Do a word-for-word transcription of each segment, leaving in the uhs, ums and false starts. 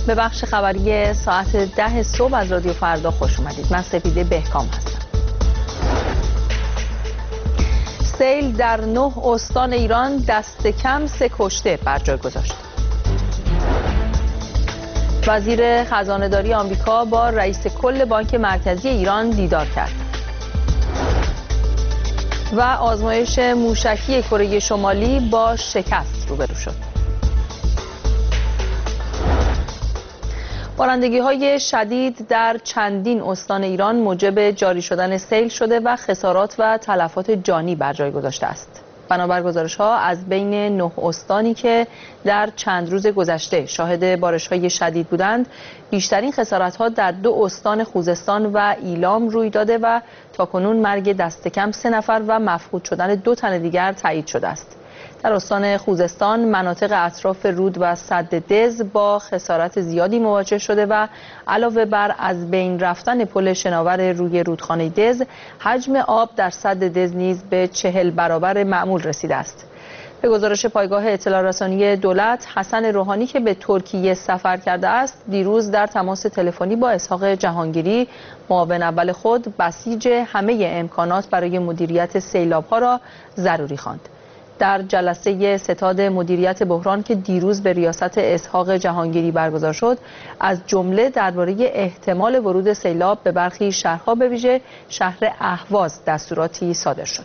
به بخش خبری ساعت ده صبح از رادیو فردا خوش اومدید. من سپیده بهکام هستم. سیل در نه استان ایران دست کم سه کشته بر جای گذاشت. وزیر خزانه‌داری آمریکا با رئیس کل بانک مرکزی ایران دیدار کرد. و آزمایش موشکی کره شمالی با شکست روبرو شد. بارندگی‌های شدید در چندین استان ایران موجب جاری شدن سیل شده و خسارات و تلفات جانی بر جای گذاشته است. بنابر گزارش‌ها از بین نه استانی که در چند روز گذشته شاهد بارش‌های شدید بودند، بیشترین خسارت‌ها در دو استان خوزستان و ایلام روی داده و تاکنون مرگ دست کم سه نفر و مفقود شدن دو تن دیگر تایید شده است. در استان خوزستان مناطق اطراف رود و سد دز با خسارت زیادی مواجه شده و علاوه بر از بین رفتن پل شناور روی رودخانه دز، حجم آب در سد دز نیز به چهل برابر معمول رسیده است. به گزارش پایگاه اطلاع رسانی دولت، حسن روحانی که به ترکیه سفر کرده است، دیروز در تماس تلفنی با اسحاق جهانگیری، معاون اول خود، بسیج همه امکانات برای مدیریت سیلاب‌ها را ضروری خواند. در جلسه ستاد مدیریت بحران که دیروز به ریاست اسحاق جهانگیری برگزار شد، از جمله درباره احتمال ورود سیلاب به برخی شهرها به ویژه شهر اهواز دستوراتی صادر شد.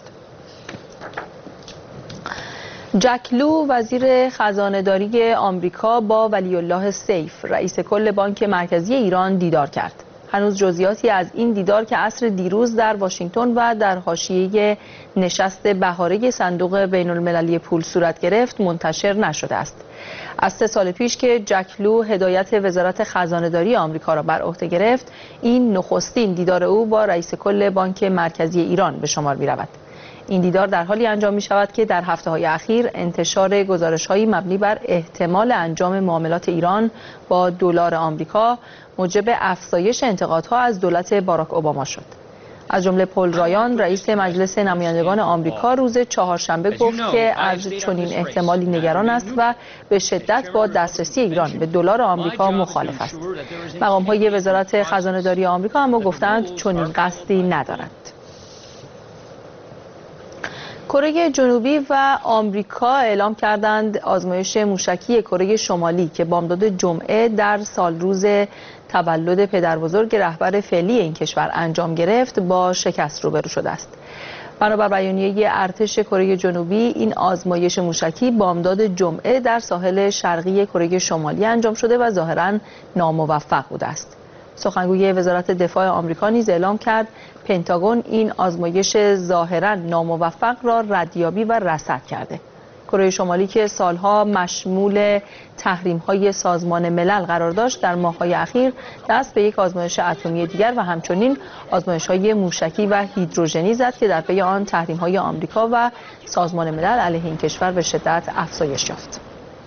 جک لو وزیر خزانه‌داری آمریکا با ولی الله سیف رئیس کل بانک مرکزی ایران دیدار کرد. هنوز جزئیاتی از این دیدار که عصر دیروز در واشنگتن و در حاشیه نشست بهاره صندوق بین المللی پول صورت گرفت منتشر نشده است. از سه سال پیش که جک لو هدایت وزارت خزانه‌داری آمریکا را بر عهده گرفت، این نخستین دیدار او با رئیس کل بانک مرکزی ایران به شمار می‌رود. این دیدار در حالی انجام می شود که در هفته‌های اخیر انتشار گزارش‌هایی مبنی بر احتمال انجام معاملات ایران با دلار آمریکا موجب افزایش انتقادها از دولت باراک اوباما شد. از جمله پل رایان رئیس مجلس نمایندگان آمریکا روز چهارشنبه گفت که از چنین احتمالی نگران است و به شدت با دسترسی ایران به دلار آمریکا مخالف است. مقام‌های وزارت خزانه‌داری آمریکا اما گفتند چنین قصدی ندارند. کره جنوبی و آمریکا اعلام کردند آزمایش موشکی کره شمالی که بامداد جمعه در سالروز تولد پدربزرگ رهبر فعلی این کشور انجام گرفت با شکست روبرو شده است. بنابر بیانیه ارتش کره جنوبی، این آزمایش موشکی بامداد جمعه در ساحل شرقی کره شمالی انجام شده و ظاهراً ناموفق بوده است. سخنگوی وزارت دفاع آمریکا نیز اعلام کرد پنتاگون این آزمایش ظاهراً ناموفق را ردیابی و رصد کرده. کره شمالی که سالها مشمول تحریم‌های سازمان ملل قرار داشت، در ماه‌های اخیر دست به یک آزمایش اتمی دیگر و همچنین آزمایش‌های موشکی و هیدروژنی زد که در پی آن تحریم‌های آمریکا و سازمان ملل علیه این کشور به شدت افزایش یافت.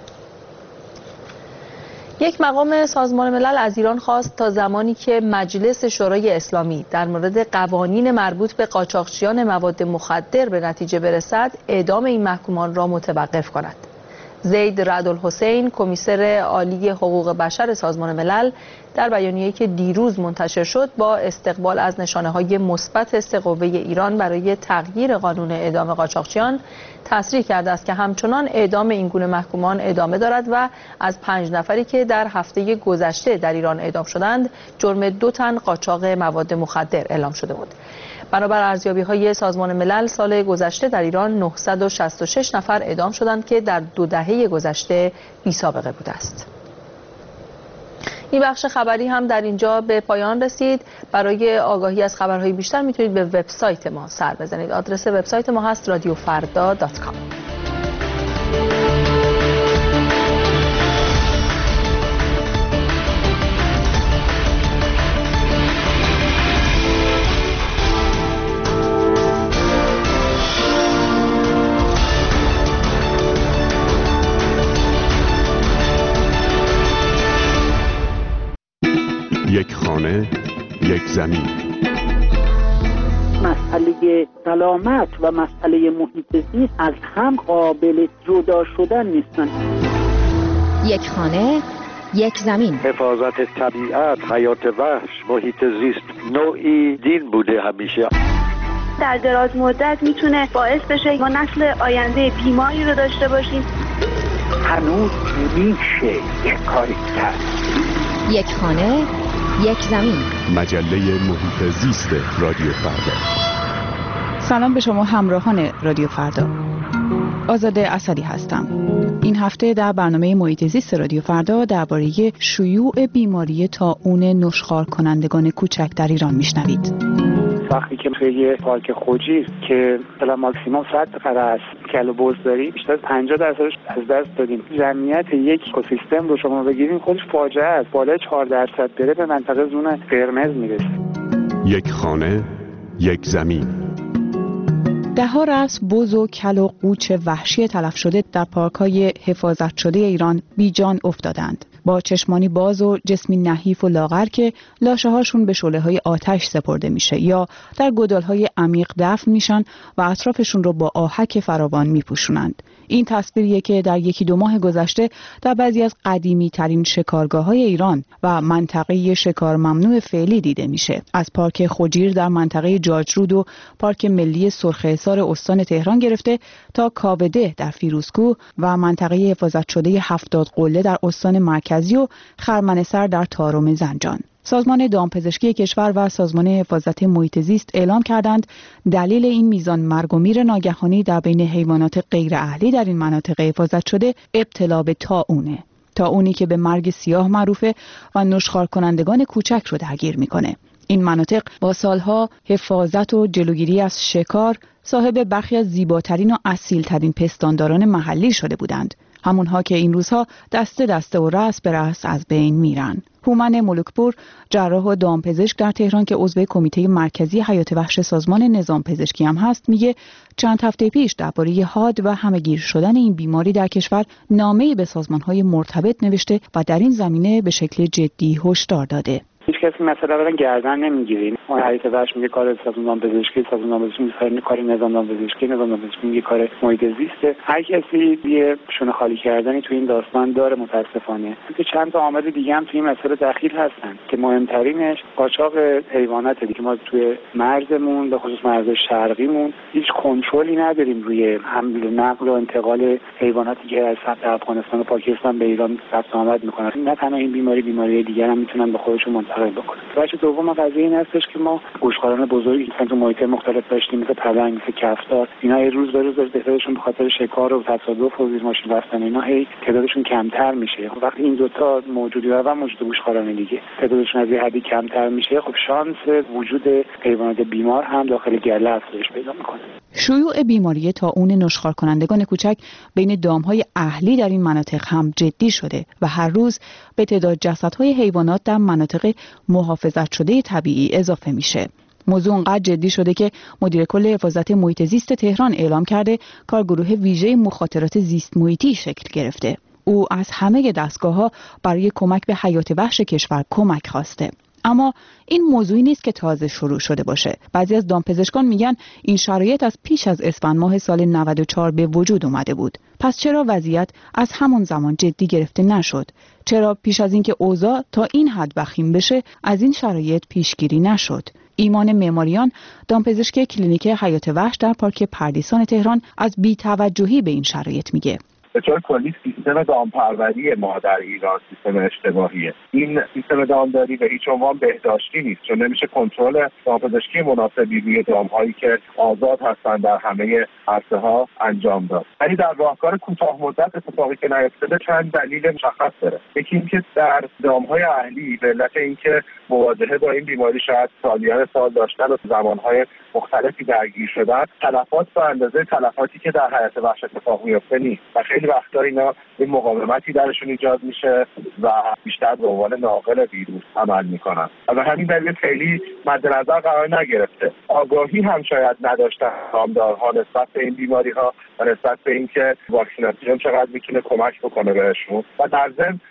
یک مقام سازمان ملل از ایران خواست تا زمانی که مجلس شورای اسلامی در مورد قوانین مربوط به قاچاقچیان مواد مخدر به نتیجه برسد، اعدام این محکومان را متوقف کند. زید رعدالحسین، کمیسر عالی حقوق بشر سازمان ملل، در بیانیه‌ای که دیروز منتشر شد با استقبال از نشانه‌های مثبت سه قوه ایران برای تغییر قانون اعدام قاچاقچیان تصریح کرده است که همچنان اعدام این گونه محکومان ادامه دارد و از پنج نفری که در هفته گذشته در ایران اعدام شدند، جرم دو تن قاچاق مواد مخدر اعلام شده بود. بنابر ارزیابی‌های سازمان ملل، سال گذشته در ایران نهصد و شصت و شش نفر اعدام شدند که در دو دهه گذشته بی‌سابقه بوده است. این بخش خبری هم در اینجا به پایان رسید. برای آگاهی از خبرهای بیشتر میتونید به وبسایت ما سر بزنید. آدرس وبسایت ما هست رادیو فردا دات کام. یک خانه، یک زمین. مسئله سلامت و مسئله محیط زیست از هم قابل جدا شدن نیستن. یک خانه، یک زمین. حفاظت طبیعت، حیات وحش، محیط زیست نوعی دین بوده همیشه. در دراز مدت میتونه باعث بشه ما نسل آینده بیماری رو داشته باشیم. هنوز میشه یک کاری کرد. یک خانه، یک زمین. مجله محیط زیست رادیو فردا. سلام به شما همراهان رادیو فردا. آزاده اسدی هستم. این هفته در برنامه محیط زیست رادیو فردا درباره شیوع بیماری طاعون نشخوار کنندگان کوچک در ایران میشنوید. وقتی که توی پارک خوجی که مثلا ماکسیموم صد قره است کلو بز داری، بیشتر از پنجاه درصدش از دست دادیم. جمعیت یک اکوسیستم رو شما بگیرین خودش فاجعه است. بالای چهار درصد بره به منطقه زون قرمز میرسه. یک خانه، یک زمین. ده ها رأس بز و کل و قوچ وحشی تلف شده در پارک‌های حفاظت شده ایران بی جان افتادند، با چشمانی باز و جسمی نحیف و لاغر که لاشه هاشون به شعله‌های آتش سپرده میشه یا در گودال‌های عمیق دفن میشن و اطرافشون رو با آهک فراوان میپوشونند. این تصویریه که در یکی دو ماه گذشته در بعضی از قدیمی ترین شکارگاه‌های ایران و منطقه شکار ممنوع فعلی دیده میشه. از پارک خوجیر در منطقه جاجرود و پارک ملی سرخ استان تهران گرفته تا کاوده در فیروزکوه و منطقه حفاظت شده هفتاد قله در استان مرکزی و خرمنسر در تارم زنجان. سازمان دامپزشکی کشور و سازمان حفاظت محیط زیست اعلام کردند دلیل این میزان مرگ و میر ناگهانی در بین حیوانات غیر اهلی در این مناطق حفاظت شده ابتلا به طاعونه. طاعونی که به مرگ سیاه معروفه و نشخوار کنندگان کوچک رو درگیر میکنه. این مناطق با سالها حفاظت و جلوگیری از شکار صاحب برخی از زیباترین و اصیلترین پستانداران محلی شده بودند، همونها که این روزها دسته دسته و رأس به رأس از بین میرن. هومن ملکپور، جراح و دامپزشک در تهران که عضو کمیته مرکزی حیات وحش سازمان نظام پزشکی هم هست، میگه چند هفته پیش درباره حاد و همه‌گیر شدن این بیماری در کشور نامه‌ای به سازمان‌های مرتبط نوشته و در این زمینه به شکل جدی هشدار داده. هیچ کسی مثلا برای گردن نمیگیریم. ما حیات وحش میگه کار سازمان پزشکی، سازمان پزشکی میگه کار نظام پزشکی، نظام پزشکی میگه کار محیط زیسته. هر کسی یه شونه خالی کردنی تو این داستان داره متاسفانه. که چند تا عامل دیگه هم تو این مسئله دخیل هستن که مهمترینش قاچاق حیوانات دیگه. ما توی مرزمون به خصوص مرز شرقیمون هیچ کنترلی نداریم روی حمل و نقل و انتقال حیواناتی که از سمت افغانستان و پاکستان به ایران رفت آمد میکنن. نه تنها این بیماری، بیماری دیگر هم میتونن به خودشون منتقل بکنن. بخش دوم قضیه این هستش که ما گوشخواران بزرگی که تو محیط مختلف داشتیم، مثل پلنگ، مثل کفتار، اینا یه روز به روز تعدادشون به خاطر شکار و تصادف و زیر ماشین رفتن اینا هی تعدادشون کمتر میشه. خب وقتی این دوتا موجودی و موجود گوشخواران دیگه تعدادشون از یه حدی کمتر میشه، خب شانس وجود حیوانات بیمار هم داخل گله افزایش پیدا میکنه. شیوع بیماری طاعون نشخوار کنندگان کوچک بین دامهای اهلی در این مناطق هم جدی شده و هر روز به تعداد جسدهای حیوانات در مناطق محافظت شده طبیعی اضافه میشه. موضوع انقدر جدی شده که مدیر کل حفاظت محیط زیست تهران اعلام کرده کارگروه ویژه مخاطرات زیست محیطی شکل گرفته. او از همه دستگاه‌ها برای کمک به حیات وحش کشور کمک خواسته. اما این موضوعی نیست که تازه شروع شده باشه. بعضی از دامپزشکان میگن این شرایط از پیش از اسفند ماه سال نود و چهار به وجود اومده بود. پس چرا وضعیت از همون زمان جدی گرفته نشد؟ چرا پیش از اینکه اوضاع تا این حد وخیم بشه از این شرایط پیشگیری نشد؟ ایمان معماریان، دامپزشک کلینیک حیات وحش در پارک پردیسان تهران، از بی‌توجهی به این شرایط میگه. به طور کلی سیستم دامپروری ما در ایران سیستم اشتباهیه. این سیستم دامداری به هیچ عنوان بهداشتی نیست، چون نمیشه کنترل دامپزشکی مناسبی روی دامهایی که آزاد هستند در همه عرصه ها انجام داد. ولی در راهکار کوتاه مدت اتفاقی که نیفتاده چند دلیل مشخص داره. یکی اینکه در دامهای اهلی به علت اینکه مواجهه با این بیماری شاید سالیان سال داشتن و زمانهای مختلفی درگیر شدن، تلفات به اندازه تلفاتی که در حیات وحش اتفاق میفته نیست و خیلی وقتا اینا این مقاومتی درشون ایجاد میشه و بیشتر به عنوان ناقل ویروس عمل میکنن. از همین دلیل خیلی مد نظر قرار نگرفته. آگاهی هم شاید نداشتن دامدارها نسبت به این بیماری ها و نسبت به اینکه واکسیناسیون چقدر میتونه کمک بکنه بهشون و در ضمن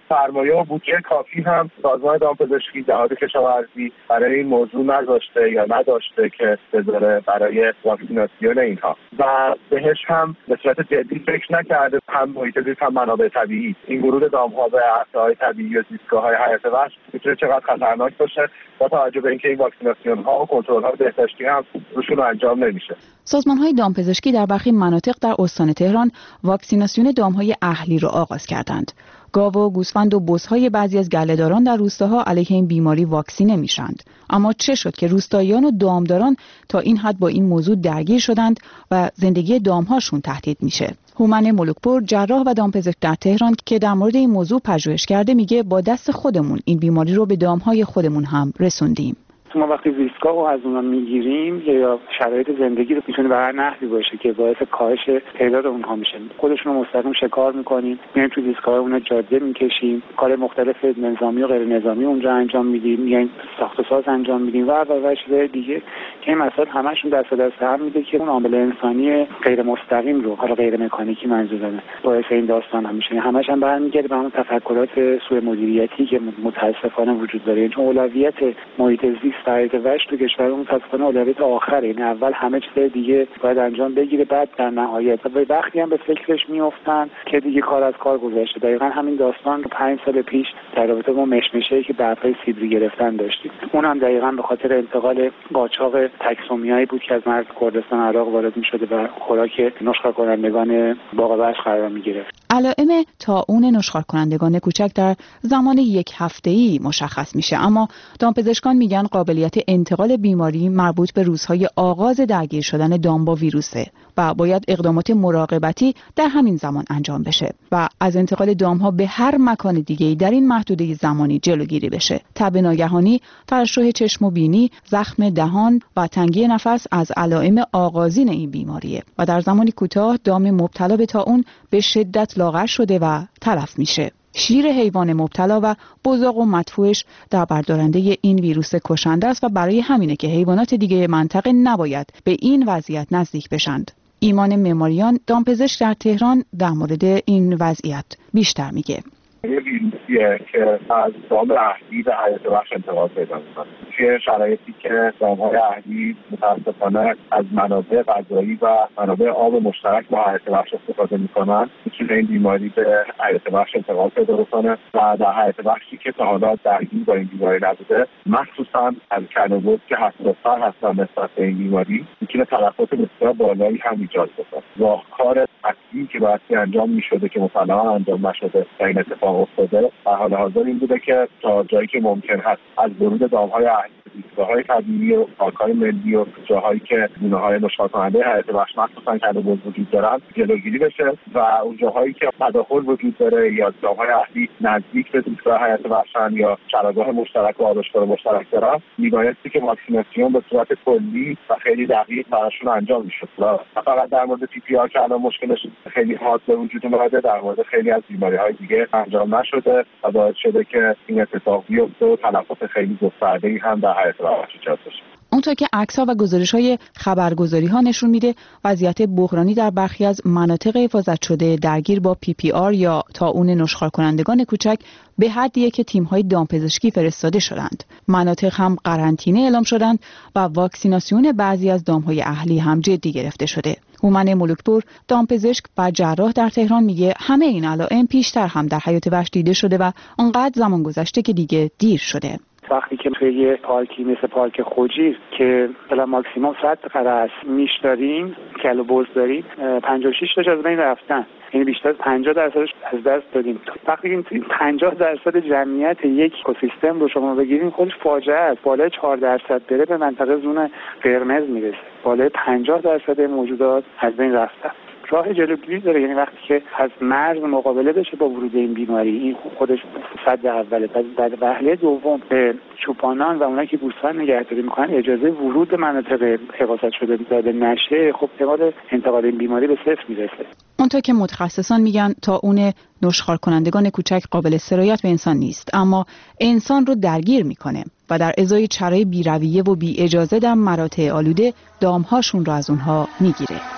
سرمایه و بودجه کافی هم سازمان دامپزشکی جهاد کشاورزی برای این موضوع نذاشته یا نداشته که بذاره برای واکسیناسیون اینها و بهش هم به صورت جدی فکر نکرده. هم محیط زیست هم منابع طبیعی، این ورود دامها به عرصه‌های طبیعی و زیستگاه‌های حیات وحش میتونه چقدر خطرناک باشه با توجه به اینکه این واکسیناسیون ها و کنترل ها بهداشتی هم روشون انجام نمیشه. سازمان های دامپزشکی در برخی مناطق در استان تهران واکسیناسیون دامهای اهلی را آغاز کردند. گاو و گوسفند و بزهای بعضی از گله‌داران در روستاها علیه این بیماری واکسینه میشند. اما چه شد که روستاییان و دامداران تا این حد با این موضوع درگیر شدند و زندگی دامهاشون تهدید میشه؟ هومن ملوکپور، جراح و دامپزشک در تهران که در مورد این موضوع پژوهش کرده، میگه با دست خودمون این بیماری رو به دامهای خودمون هم رسوندیم. ما وقتی زیستگاه رو از اونها میگیریم یا شرایط زندگی رو میتونه به هر نحوی باشه که باعث کاهش تعداد اونها میشه. خودشون رو مستقیم شکار میکنیم، میایم تو زیستگاه اونها جاده میکشیم، کار مختلف نظامی و غیر نظامی اونجا انجام میدیم، میایم ساخت و ساز انجام میدیم و و چیزای دیگه که این مسائل همشون دست دست هم میده که اون عامل انسانی غیر مستقیم رو، حالا غیر مکانیکی منظورمه، باعث این داستان هم میشه. همش هم برمیگرده به اون تفکرات سوء مدیریتی که متاسفانه وجود داره. چون اولویت محیط زیست حیات وحش تو کشورمون متاسفانه اولویت آخره، این اول همه چیز دیگه باید انجام بگیره، بعد در نهایت و وقتی هم به فکرش میافتن که دیگه کار از کار گذشته. دقیقاً همین داستان رو پنج سال پیش در رابطه با مشمشه‌ای که برپای سیبری گرفتن داشتیم. اونم دقیقاً به خاطر انتقال قاچاق تکسومیایی بود که از مرز کردستان عراق وارد می‌شده و خوراک نشخوار کنندگان باغ وحش قرار می‌گرفت. علائم طاعون نشخوار کنندگان کوچک در زمان یک هفته‌ای مشخص میشه، اما دامپزشکان میگن قابلیت انتقال بیماری مربوط به روزهای آغاز درگیر شدن دام با ویروسه و باید اقدامات مراقبتی در همین زمان انجام بشه و از انتقال دامها به هر مکان دیگه‌ای در این محدوده زمانی جلوگیری بشه. تب ناگهانی، ترشح چشم و بینی، زخم دهان و تنگی نفس از علائم آغازین این بیماریه و در زمانی کوتاه دام مبتلا به طاعون به شدت لاغر شده و تلف میشه. شیر حیوان مبتلا و بزاق و مدفوعش در بردارنده این ویروس کشنده است و برای همینه که حیوانات دیگه منطقه نباید به این وضعیت نزدیک بشند. ایمان معماریان، دامپزشک در تهران، در مورد این وضعیت بیشتر میگه. یه ویروسیه که از دام اهلی به حیات وحش انتقال پیدا میکنه. توی شرایطی که دامهای اهلی متاسفانه از منابع غذایی و منابع آب مشترک با حیات وحش استفاده میکنن، میتونه این بیماری به حیات وحش انتقال پیدا بکنه و در حیات وحشی که تا حالا درگیر با این بیماری نبوده، مخصوصا از کلوبوز که حساس‌تر هستن نسبت به این بیماری، میتونه تلفات بسیار بالایی هم ایجاد بکنه. راهکار اصلی که باید انجام میشده که مثلا انجام نشده و این اتفاق افتاده در حال حاضر این بوده که تا جایی که ممکن هست از ورود دامهای اهلی به زیستگاه‌های طبیعی و پارک‌های ملی و جاهایی که گونه‌های نشخوار کننده حیات وحش مخصوصا کلوبوز وجود دارن جلوگیری بشه و اون جاهایی که تداخل وجود داره یا دامهای اهلی نزدیک به زیستگاه حیات وحشن یا چراگاه مشترک و آرایشگاه مشترک دارن، میبایستی که واکسیناسیون به صورت کلی و خیلی دقیق براشون انجام میشد. و فقط در مورد پی پی آر که الان مشکلش خیلی حاد به وجود اومده، در مورد خیلی از بیماری‌های دیگه انجام نشده و باعث شده که این اتفاق بیفته و تلفات خیلی گسترده‌ای هم در حیات وحش ایجاد بشه. اونطور که عکس‌ها و گزارش‌های خبرگزاری‌ها نشون میده، وضعیت بحرانی در برخی از مناطق حفاظت شده درگیر با پی پی آر یا طاعون نشخوار کنندگان کوچک به حدیه که تیم‌های دامپزشکی فرستاده شدند. مناطق هم قرنطینه اعلام شدند و واکسیناسیون بعضی از دام‌های اهلی هم جدی گرفته شده. هومن ملوکپور، دامپزشک و جراح در تهران، میگه همه این علائم پیشتر هم در حیات وحش دیده شده و انقدر زمان گذشته که دیگه دیر شده. وقتی که توی یه پارکی مثل پارک خوجیر که مثلا ماکسیموم صد قره است میشداریم، کلوبوز داریم، پنجاه و شش تاش از بین رفتن، یعنی بیشتر از پنجاه درصدش از دست دادیم. وقتی این پنجاه درصد جمعیت یک اکوسیستم رو شما بگیریم خودش فاجعه است. بالای چهار درصد بره به منطقه زون قرمز میرسه. بالای پنجاه درصد موجودات از بین رفتن. راه جلوگیری داره، یعنی وقتی که از مرز مقابله بشه با ورود این بیماری، این خودش صد اوله. بعد وهله دوم به چوپانان و اونایی که گوسفند نگهداری میکنن اجازه ورود به مناطق حفاظت شده داده نشه، خب احتمال انتقال این بیماری به صفر میرسه. اونطور که متخصصان میگن طاعون نشخوار کنندگان کوچک قابل سرایت به انسان نیست، اما انسان رو درگیر میکنه و در ازای چرای بی‌رویه و بی اجازه در مراتع آلوده دامهاشون رو از اونها میگیره.